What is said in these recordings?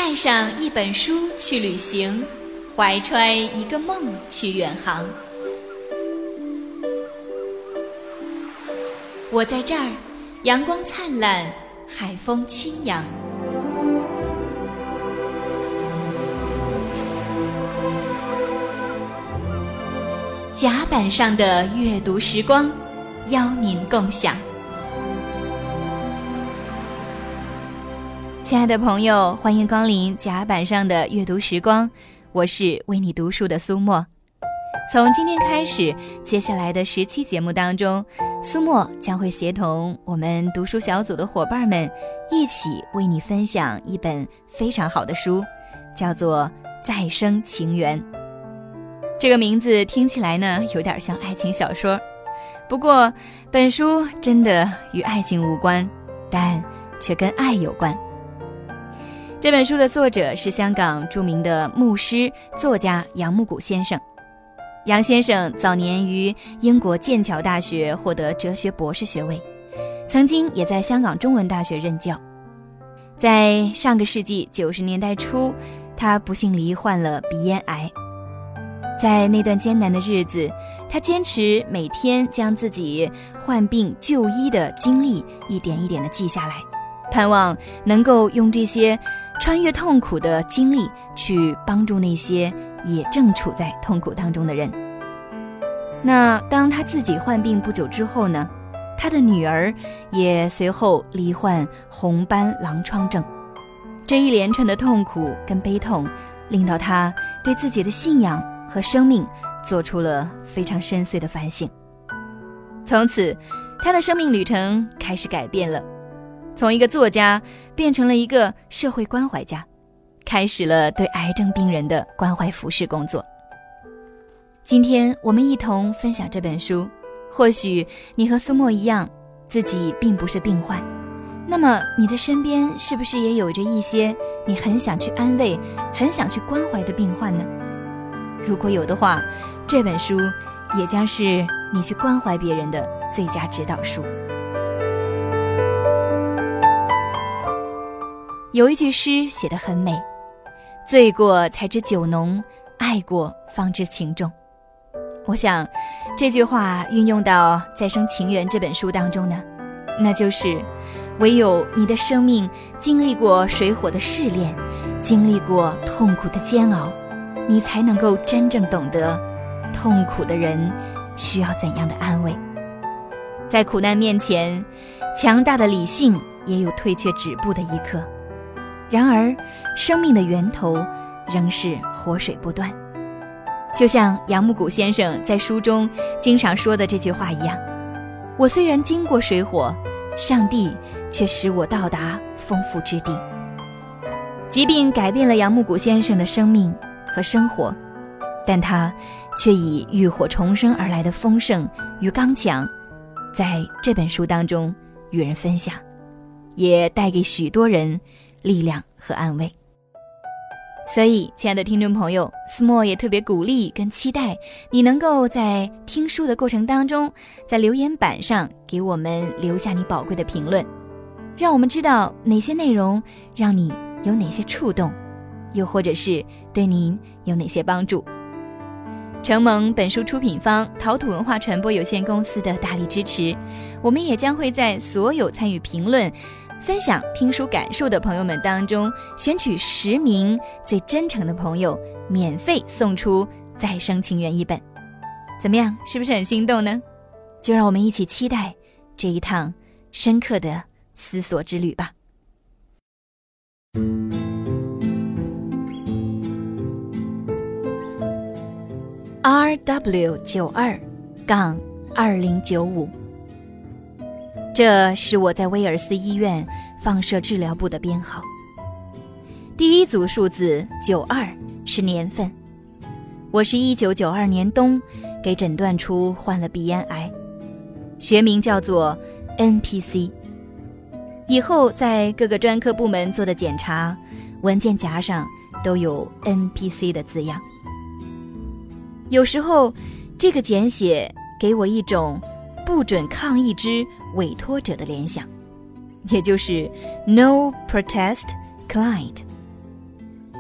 带上一本书去旅行，怀揣一个梦去远航。我在这儿，阳光灿烂，海风轻扬。甲板上的阅读时光，邀您共享。亲爱的朋友，欢迎光临甲板上的阅读时光，我是为你读书的苏沫。从今天开始，接下来的10期节目当中，苏沫将会协同我们读书小组的伙伴们一起为你分享一本非常好的书，叫做《再生情缘》。这个名字听起来呢，有点像爱情小说，不过本书真的与爱情无关，但却跟爱有关。这本书的作者是香港著名的牧师作家杨牧谷先生。杨先生早年于英国剑桥大学获得哲学博士学位，曾经也在香港中文大学任教。在上个世纪90年代初，他不幸罹患了鼻咽癌。在那段艰难的日子，他坚持每天将自己患病就医的经历一点一点地记下来，盼望能够用这些穿越痛苦的经历去帮助那些也正处在痛苦当中的人。那当他自己患病不久之后呢，他的女儿也随后罹患红斑狼疮症。这一连串的痛苦跟悲痛，令到他对自己的信仰和生命做出了非常深邃的反省。从此，他的生命旅程开始改变了，从一个作家变成了一个社会关怀家，开始了对癌症病人的关怀服侍工作。今天我们一同分享这本书，或许你和苏沫一样，自己并不是病患，那么你的身边是不是也有着一些你很想去安慰、很想去关怀的病患呢？如果有的话，这本书也将是你去关怀别人的最佳指导书。有一句诗写得很美，醉过才知酒浓，爱过方知情重。我想这句话运用到《再生情缘》这本书当中呢，那就是唯有你的生命经历过水火的试炼，经历过痛苦的煎熬，你才能够真正懂得痛苦的人需要怎样的安慰。在苦难面前，强大的理性也有退却止步的一刻。然而生命的源头仍是活水不断，就像杨牧谷先生在书中经常说的这句话一样，我虽然经过水火，上帝却使我到达丰富之地。疾病改变了杨牧谷先生的生命和生活，但他却以浴火重生而来的丰盛与刚强，在这本书当中与人分享，也带给许多人力量和安慰。所以亲爱的听众朋友，苏沫也特别鼓励跟期待你能够在听书的过程当中，在留言板上给我们留下你宝贵的评论，让我们知道哪些内容让你有哪些触动，又或者是对您有哪些帮助。承蒙本书出品方陶土文化传播有限公司的大力支持，我们也将会在所有参与评论分享听书感受的朋友们当中，选取10名最真诚的朋友，免费送出《再生情缘》一本。怎么样，是不是很心动呢？就让我们一起期待这一趟深刻的思索之旅吧。RW92-2095，这是我在威尔斯医院放射治疗部的编号。第一组数字92是年份，我是1992年冬给诊断出患了鼻咽癌，学名叫做 NPC。 以后在各个专科部门做的检查，文件夹上都有 NPC 的字样。有时候这个简写给我一种不准抗议之委托者的联想，也就是 No Protest Client。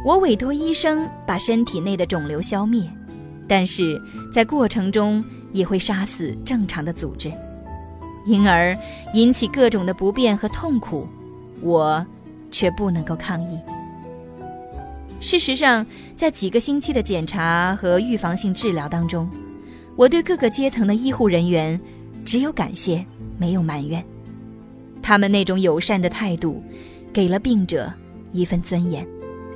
我委托医生把身体内的肿瘤消灭，但是在过程中也会杀死正常的组织，因而引起各种的不便和痛苦，我却不能够抗议。事实上，在几个星期的检查和预防性治疗当中，我对各个阶层的医护人员只有感谢，没有埋怨。他们那种友善的态度，给了病者一份尊严。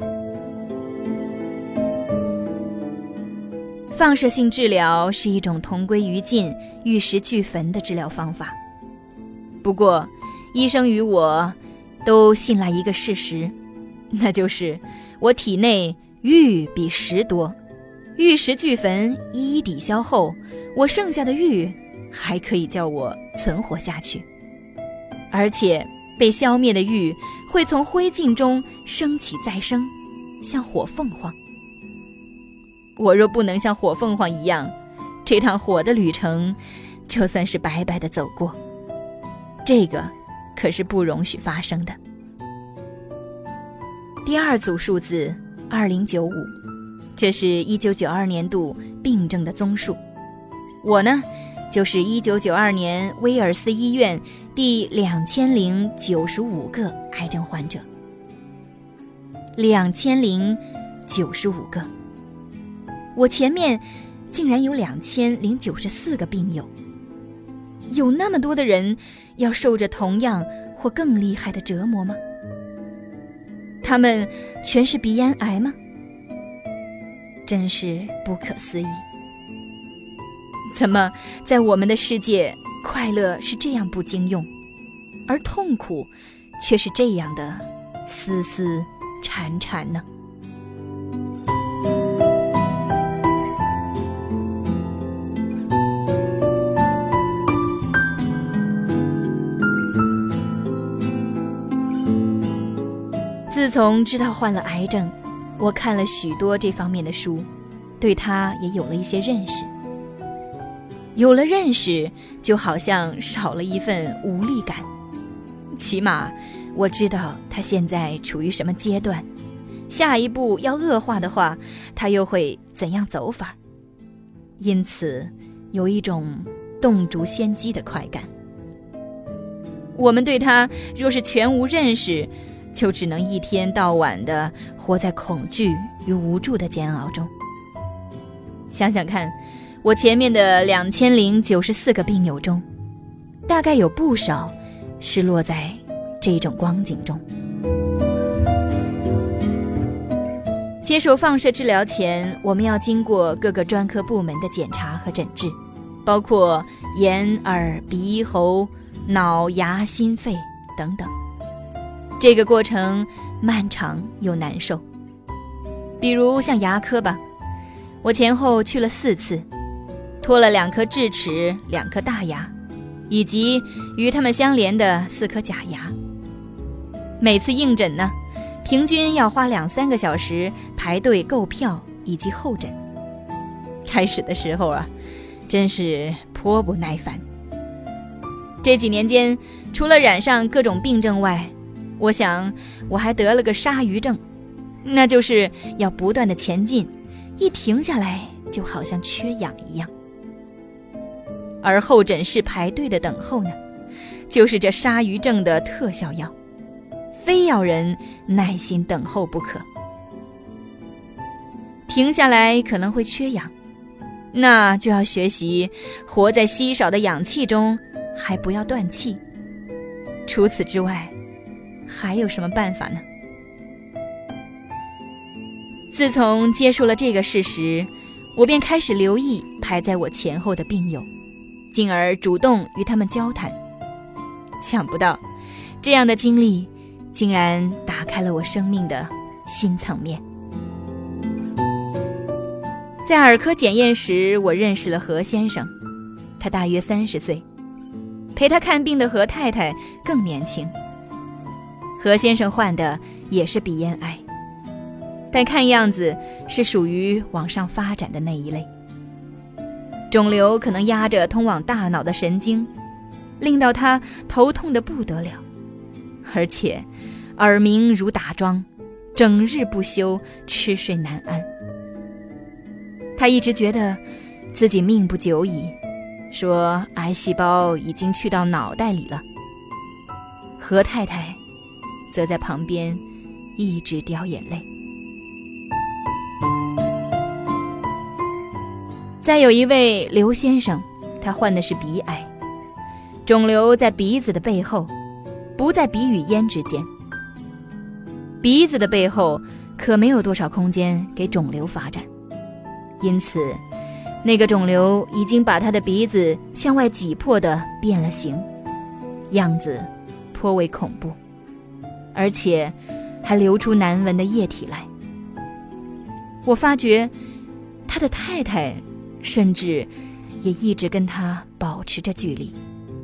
放射性治疗是一种同归于尽、玉石俱焚的治疗方法。不过，医生与我都信赖一个事实，那就是我体内玉比石多，玉石俱焚一一抵消后，我剩下的玉还可以叫我存活下去。而且被消灭的玉会从灰烬中升起再生，像火凤凰。我若不能像火凤凰一样，这趟火的旅程就算是白白的走过。这个可是不容许发生的。第二组数字2095，这是1992年度病症的综述。我呢，就是1992年威尔斯医院第2095个癌症患者。2095个，我前面竟然有2094个病友。有那么多的人要受着同样或更厉害的折磨吗？他们全是鼻咽癌吗？真是不可思议。怎么在我们的世界，快乐是这样不经用，而痛苦却是这样的丝丝缠缠呢？自从知道患了癌症，我看了许多这方面的书，对它也有了一些认识。有了认识，就好像少了一份无力感。起码我知道它现在处于什么阶段，下一步要恶化的话，它又会怎样走法。因此有一种洞烛先机的快感。我们对它若是全无认识，就只能一天到晚地活在恐惧与无助的煎熬中。想想看，我前面的2094个病友中，大概有不少是落在这种光景中。接受放射治疗前，我们要经过各个专科部门的检查和诊治，包括眼、耳、鼻、喉、脑、牙、心、肺等等。这个过程漫长又难受。比如像牙科吧，我前后去了4次，脱了2颗智齿、2颗大牙，以及与它们相连的4颗假牙。每次应诊呢，平均要花2-3个小时排队购票以及候诊。开始的时候啊，真是颇不耐烦。这几年间，除了染上各种病症外，我想我还得了个鲨鱼症，那就是要不断的前进，一停下来就好像缺氧一样。而候诊室排队的等候呢，就是这鲨鱼症的特效药，非要人耐心等候不可。停下来可能会缺氧，那就要学习活在稀少的氧气中，还不要断气。除此之外，还有什么办法呢？自从接受了这个事实，我便开始留意排在我前后的病友，进而主动与他们交谈。想不到，这样的经历竟然打开了我生命的新层面。在耳科检验时，我认识了何先生，他大约30岁，陪他看病的何太太更年轻。何先生患的也是鼻咽癌，但看样子是属于往上发展的那一类。肿瘤可能压着通往大脑的神经，令到他头痛得不得了，而且耳鸣如打桩， 整日不休，吃睡难安。他一直觉得自己命不久矣，说癌细胞已经去到脑袋里了。何太太则在旁边一直掉眼泪。再有一位刘先生，他患的是鼻癌，肿瘤在鼻子的背后，不在鼻与咽之间。鼻子的背后可没有多少空间给肿瘤发展，因此那个肿瘤已经把他的鼻子向外挤破的变了形，样子颇为恐怖，而且还流出难闻的液体来。我发觉他的太太甚至也一直跟他保持着距离。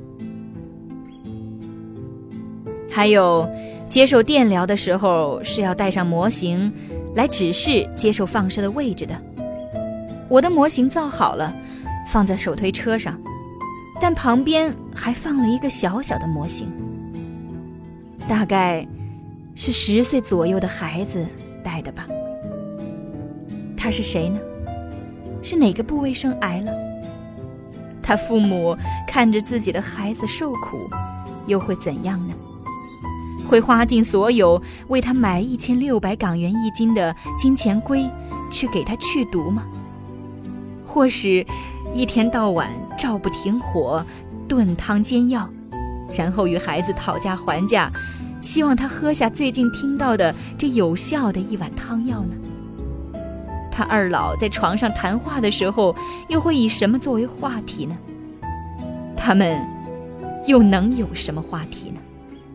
还有接受电疗的时候是要带上模型来指示接受放射的位置的。我的模型造好了，放在手推车上，但旁边还放了一个小小的模型，大概是10岁左右的孩子带的吧。他是谁呢？是哪个部位生癌了？他父母看着自己的孩子受苦，又会怎样呢？会花尽所有为他买1600港元1斤的金钱龟去给他去毒吗？或是一天到晚照不停火，炖汤煎药，然后与孩子讨价还价，希望他喝下最近听到的这有效的一碗汤药呢？他二老在床上谈话的时候，又会以什么作为话题呢？他们又能有什么话题呢？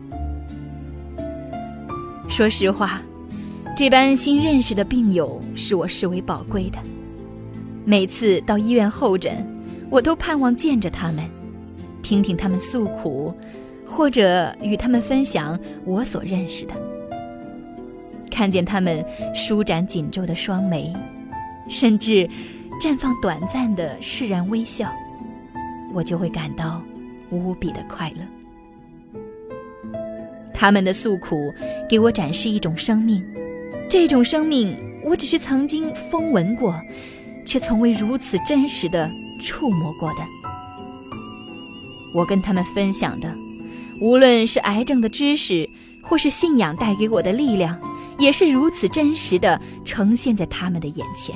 说实话，这般新认识的病友是我视为宝贵的。每次到医院候诊，我都盼望见着他们，听听他们诉苦，或者与他们分享我所认识的。看见他们舒展紧皱的双眉，甚至绽放短暂的释然微笑，我就会感到无比的快乐。他们的诉苦给我展示一种生命，这种生命我只是曾经风闻过，却从未如此真实的触摸过的。我跟他们分享的，无论是癌症的知识，或是信仰带给我的力量，也是如此真实的呈现在他们的眼前。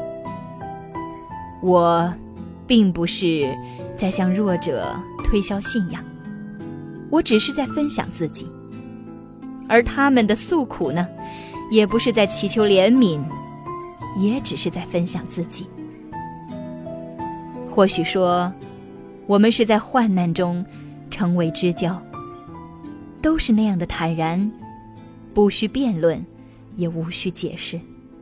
我并不是在向弱者推销信仰，我只是在分享自己。而他们的诉苦呢，也不是在祈求怜悯，也只是在分享自己。或许说，我们是在患难中成为知交，都是那样的坦然，不需辩论，也无需解释。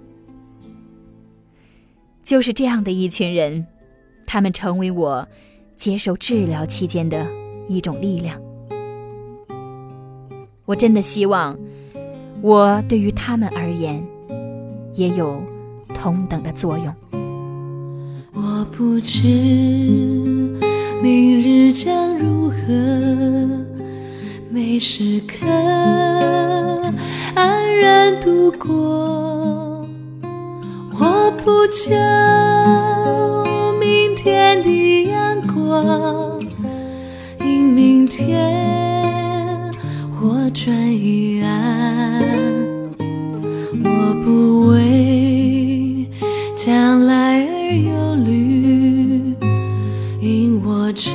就是这样的一群人，他们成为我接受治疗期间的一种力量。我真的希望我对于他们而言也有同等的作用。 我不知明日将如何，每时刻安然度过。我不求明天的阳光，因明天我转一安。我不为将来而忧虑，因我知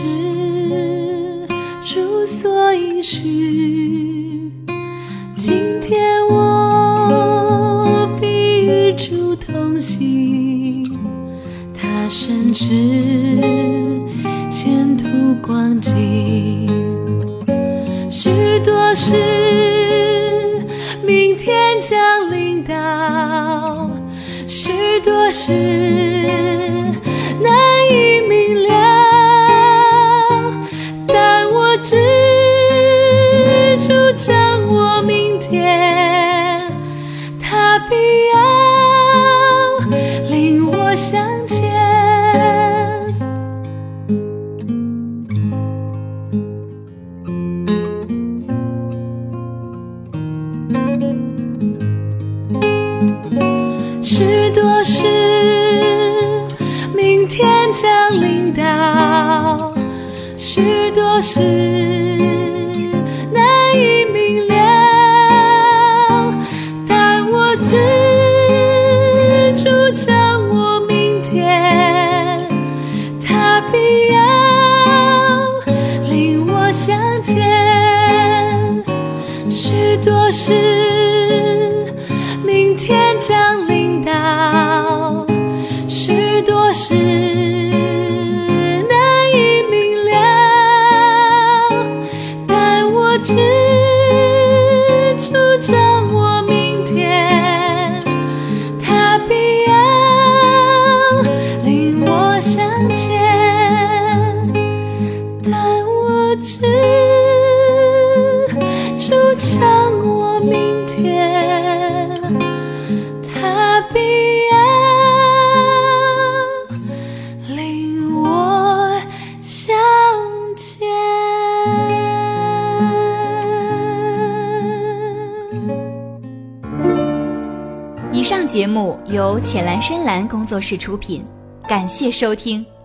主所应许。今天我必与主同行，他深知前途光景。许多事明天将临到，许多事难以明了，但我知主掌握明天，他必要领我向前。 事难以明了，但我知主掌握明天，他必要领我向前。许多事明天将临到，许多事难以明了，但我知主掌握明天，他必要领我向前，但我知主掌握明天，他必要领我向前。 以上节目由浅蓝深蓝工作室出品，感谢收听。